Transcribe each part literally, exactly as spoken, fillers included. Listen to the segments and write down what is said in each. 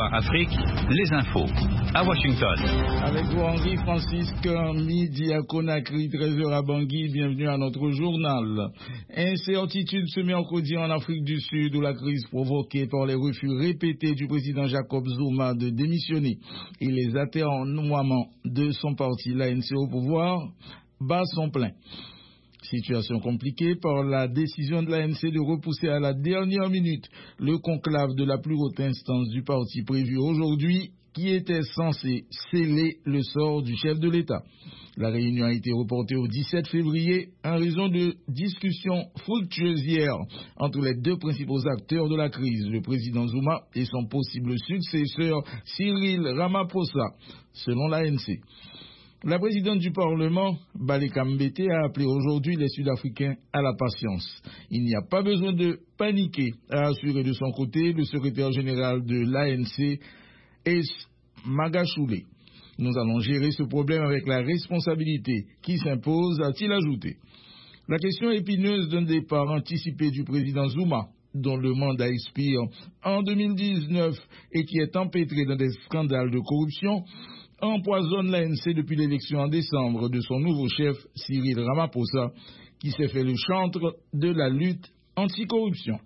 Soir Afrique, les infos à Washington. Avec vous Henri Francisque, midi à Conakry, treize heures à Bangui, bienvenue à notre journal. Incertitude ce mercredi en Afrique du Sud où la crise provoquée par les refus répétés du président Jacob Zuma de démissionner et les atermoiements de son parti, l'A N C au pouvoir, bat son plein. Situation compliquée par la décision de l'A N C de repousser à la dernière minute le conclave de la plus haute instance du parti prévu aujourd'hui qui était censé sceller le sort du chef de l'État. La réunion a été reportée au dix-sept février en raison de discussions fructueuses hier entre les deux principaux acteurs de la crise, le président Zuma et son possible successeur Cyril Ramaphosa, selon l'A N C. La présidente du Parlement, Baleka Mbete, a appelé aujourd'hui les Sud-Africains à la patience. Il n'y a pas besoin de paniquer, a assuré de son côté le secrétaire général de l'A N C, Ace Magashule. Nous allons gérer ce problème avec la responsabilité qui s'impose, a-t-il ajouté. La question épineuse d'un départ anticipé du président Zuma, dont le mandat expire en deux mille dix-neuf et qui est empêtré dans des scandales de corruption, empoisonne l'A N C depuis l'élection en décembre de son nouveau chef, Cyril Ramaphosa, qui s'est fait le chantre de la lutte anticorruption.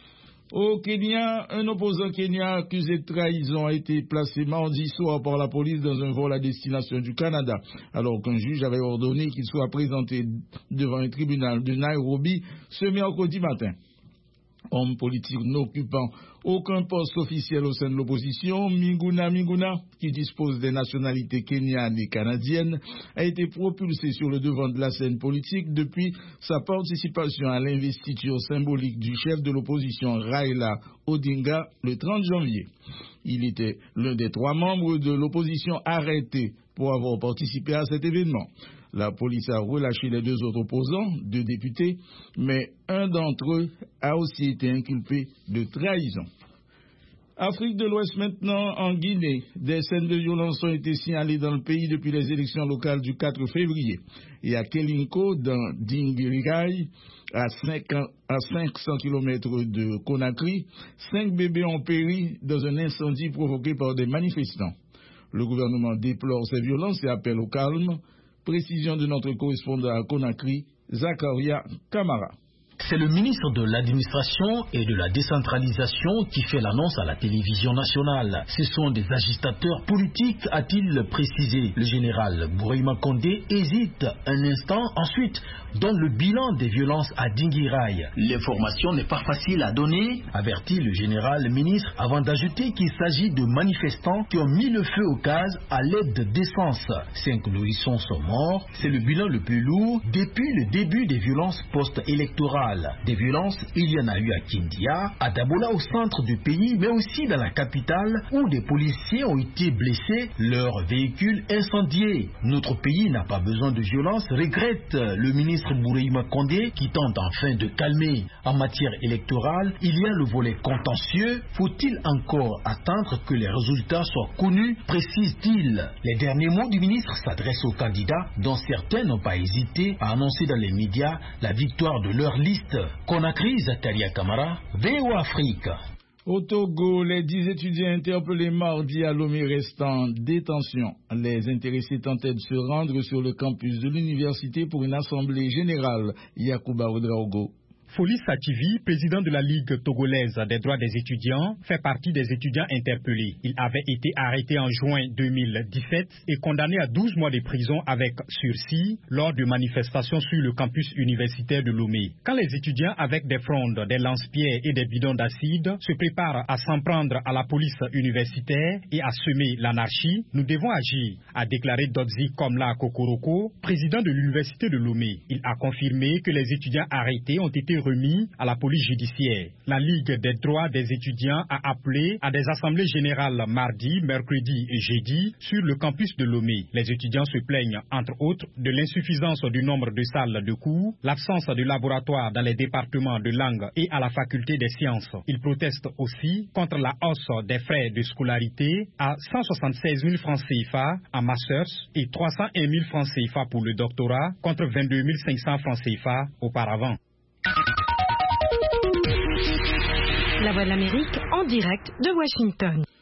Au Kenya, un opposant kenyan accusé de trahison a été placé mardi soir par la police dans un vol à destination du Canada, alors qu'un juge avait ordonné qu'il soit présenté devant un tribunal de Nairobi ce mercredi matin. Homme politique n'occupant aucun poste officiel au sein de l'opposition, Miguna Miguna, qui dispose des nationalités kenyanes et canadiennes, a été propulsé sur le devant de la scène politique depuis sa participation à l'investiture symbolique du chef de l'opposition Raila Odinga le trente janvier. Il était l'un des trois membres de l'opposition arrêtés pour avoir participé à cet événement. La police a relâché les deux autres opposants, deux députés, mais un d'entre eux a aussi été inculpé de trahison. Afrique de l'Ouest maintenant, en Guinée, des scènes de violence ont été signalées dans le pays depuis les élections locales du quatre février. Et à Kelinko, dans Dinguiraye, à, à cinq cents kilomètres de Conakry, cinq bébés ont péri dans un incendie provoqué par des manifestants. Le gouvernement déplore ces violences et appelle au calme. Précision de notre correspondant à Conakry, Zakaria Kamara. C'est le ministre de l'administration et de la décentralisation qui fait l'annonce à la télévision nationale. Ce sont des agitateurs politiques, a-t-il précisé. Le général Bourima Condé hésite un instant, ensuite donne le bilan des violences à Dinguiraye. L'information n'est pas facile à donner, avertit le général ministre, avant d'ajouter qu'il s'agit de manifestants qui ont mis le feu aux cases à l'aide d'essence. Cinq nourrissons sont morts. C'est le bilan le plus lourd depuis le début des violences post-électorales. Des violences, il y en a eu à Kindia, à Dabola au centre du pays, mais aussi dans la capitale où des policiers ont été blessés, leurs véhicules incendiés. Notre pays n'a pas besoin de violence, regrette le ministre Bourima Condé qui tente enfin de calmer. En matière électorale, il y a le volet contentieux. Faut-il encore attendre que les résultats soient connus, précise-t-il. Les derniers mots du ministre s'adressent aux candidats dont certains n'ont pas hésité à annoncer dans les médias la victoire de leur liste. Conakry, Zakaria Kamara, V O Afrique. Au Togo, les dix étudiants interpellés mardi à Lomé restent en détention. Les intéressés tentaient de se rendre sur le campus de l'université pour une assemblée générale. Yacouba Ouedraogo. Folis Sativi, président de la Ligue togolaise des droits des étudiants, fait partie des étudiants interpellés. Il avait été arrêté en juin deux mille dix-sept et condamné à douze mois de prison avec sursis lors de manifestations sur le campus universitaire de Lomé. Quand les étudiants avec des frondes, des lance-pierres et des bidons d'acide se préparent à s'en prendre à la police universitaire et à semer l'anarchie, nous devons agir, a déclaré Dodzi Komla Kokoroko, président de l'université de Lomé. Il a confirmé que les étudiants arrêtés ont été remis à la police judiciaire. La Ligue des droits des étudiants a appelé à des assemblées générales mardi, mercredi et jeudi sur le campus de Lomé. Les étudiants se plaignent, entre autres, de l'insuffisance du nombre de salles de cours, l'absence de laboratoires dans les départements de langue et à la faculté des sciences. Ils protestent aussi contre la hausse des frais de scolarité à cent soixante-seize mille francs C F A en masters et trois cent un mille francs C F A pour le doctorat contre vingt-deux mille cinq cents francs C F A auparavant. La Voix de l'Amérique en direct de Washington.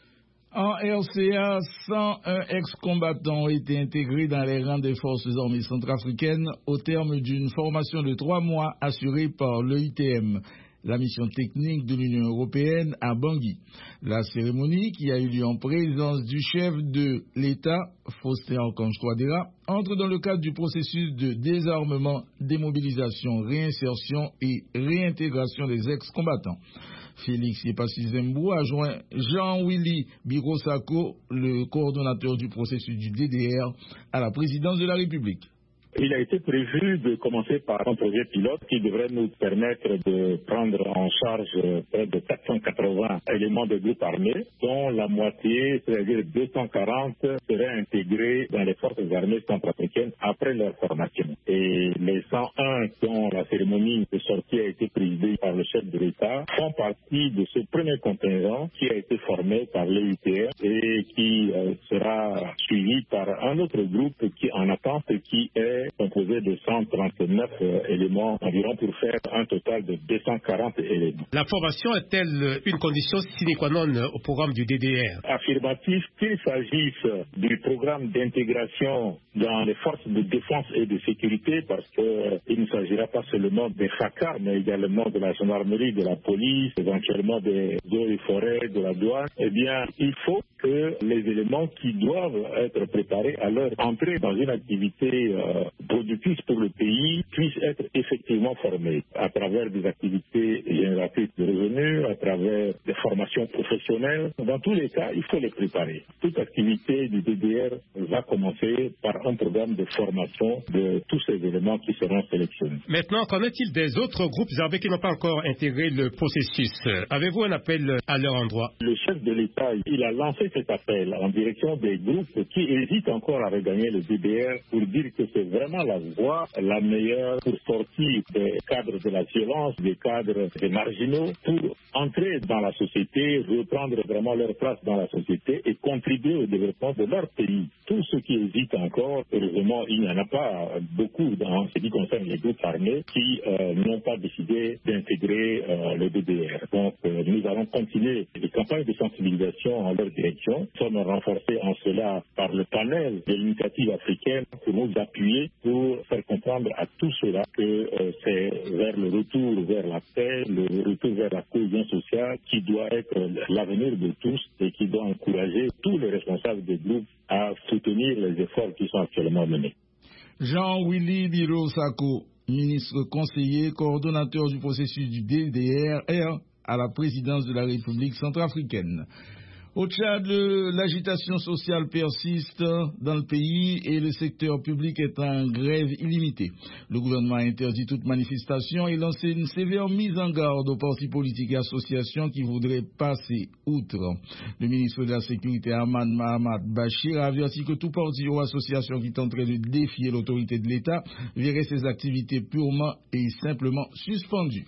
En R C A, cent un ex-combattants ont été intégrés dans les rangs des forces armées centrafricaines au terme d'une formation de trois mois assurée par l'E I T M, la mission technique de l'Union européenne à Bangui. La cérémonie, qui a eu lieu en présence du chef de l'État, Faustin Archange Touadéra, entre dans le cadre du processus de désarmement, démobilisation, réinsertion et réintégration des ex-combattants. Félix Yepassi Zembou a joint Jean-Willy Birosako, le coordonnateur du processus du D D R, à la présidence de la République. Il a été prévu de commencer par un projet pilote qui devrait nous permettre de prendre en charge près de quatre cent quatre-vingts éléments de groupes armés, dont la moitié, c'est-à-dire deux cent quarante, seraient intégrés dans les forces armées centrafricaines après leur formation. Et les cent un dont la cérémonie de sortie a été présidée par le chef de l'État font partie de ce premier contingent qui a été formé par l'E I T M et qui euh, sera suivi par un autre groupe qui en attente et qui est composé de cent trente-neuf euh, éléments environ pour faire un total de deux cent quarante éléments. La formation est-elle une condition sine qua non au programme du D D R? Affirmatif, qu'il s'agisse du programme d'intégration dans les forces de défense et de sécurité, parce qu'il euh, ne s'agira pas seulement des F A C A, mais également de la gendarmerie, de la police, éventuellement des eaux et forêts, de la douane, eh bien, il faut que les éléments qui doivent être préparés à leur entrée dans une activité euh, productrice pour le pays puissent être effectivement formés à travers des activités génératrices de revenus, à travers des formations professionnelles. Dans tous les cas, il faut les préparer. Toute activité du D D R va commencer par un programme de formation de tous ces éléments qui seront sélectionnés. Maintenant, qu'en est-il des autres groupes armés qui n'ont pas encore intégré le processus? Avez-vous un appel à leur endroit? Le chef de l'État, il a lancé cet appel en direction des groupes qui hésitent encore à regagner le D D R pour dire que c'est vraiment la voie la meilleure pour sortir des cadres de la violence, des cadres des marginaux, pour entrer dans la société, reprendre vraiment leur place dans la société et contribuer au développement de leur pays. Tous ceux qui hésitent encore, heureusement, il n'y en a pas beaucoup dans ce qui concerne les groupes armés qui euh, n'ont pas décidé d'intégrer euh, le D D R. Donc, euh, nous allons continuer les campagnes de sensibilisation en leur direction. Nous sommes renforcés en cela par le panel de l'initiative africaine pour nous appuyer pour faire comprendre à tous ceux-là que euh, c'est vers le retour vers la paix, le retour vers la cohésion sociale qui doit être l'avenir de tous et qui doit encourager tous les responsables des groupes à soutenir les efforts qui sont actuellement menés. Jean-Willy Birosako, ministre conseiller, coordonnateur du processus du D D R à la présidence de la République centrafricaine. Au Tchad, l'agitation sociale persiste dans le pays et le secteur public est en grève illimitée. Le gouvernement a interdit toute manifestation et lancé une sévère mise en garde aux partis politiques et associations qui voudraient passer outre. Le ministre de la Sécurité, Ahmad Mahamad Bachir, a averti que tout parti ou association qui tenterait de défier l'autorité de l'État verrait ses activités purement et simplement suspendues.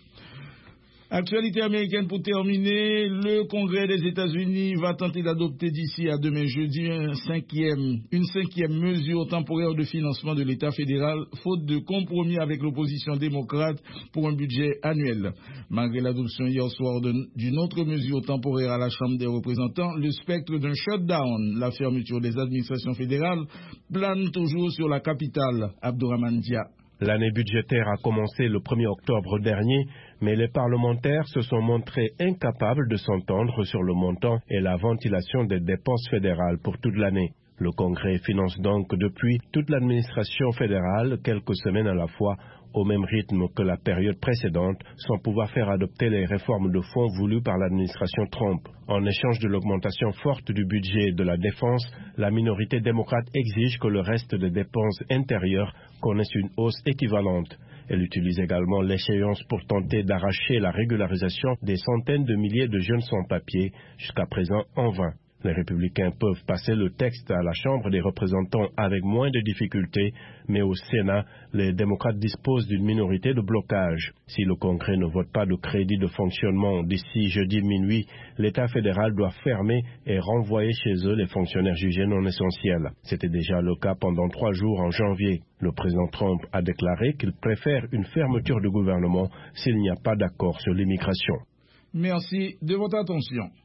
Actualité américaine pour terminer, le Congrès des États-Unis va tenter d'adopter d'ici à demain jeudi un cinquième, une cinquième mesure temporaire de financement de l'État fédéral, faute de compromis avec l'opposition démocrate pour un budget annuel. Malgré l'adoption hier soir d'une autre mesure temporaire à la Chambre des représentants, le spectre d'un shutdown, la fermeture des administrations fédérales, plane toujours sur la capitale, Abdourahmane Dia. L'année budgétaire a commencé le premier octobre dernier, mais les parlementaires se sont montrés incapables de s'entendre sur le montant et la ventilation des dépenses fédérales pour toute l'année. Le Congrès finance donc depuis toute l'administration fédérale quelques semaines à la fois, au même rythme que la période précédente, sans pouvoir faire adopter les réformes de fonds voulues par l'administration Trump. En échange de l'augmentation forte du budget de la défense, la minorité démocrate exige que le reste des dépenses intérieures connaisse une hausse équivalente. Elle utilise également l'échéance pour tenter d'arracher la régularisation des centaines de milliers de jeunes sans-papiers, jusqu'à présent en vain. Les républicains peuvent passer le texte à la Chambre des représentants avec moins de difficultés, mais au Sénat, les démocrates disposent d'une minorité de blocage. Si le Congrès ne vote pas de crédit de fonctionnement d'ici jeudi minuit, l'État fédéral doit fermer et renvoyer chez eux les fonctionnaires jugés non essentiels. C'était déjà le cas pendant trois jours en janvier. Le président Trump a déclaré qu'il préfère une fermeture du gouvernement s'il n'y a pas d'accord sur l'immigration. Merci de votre attention.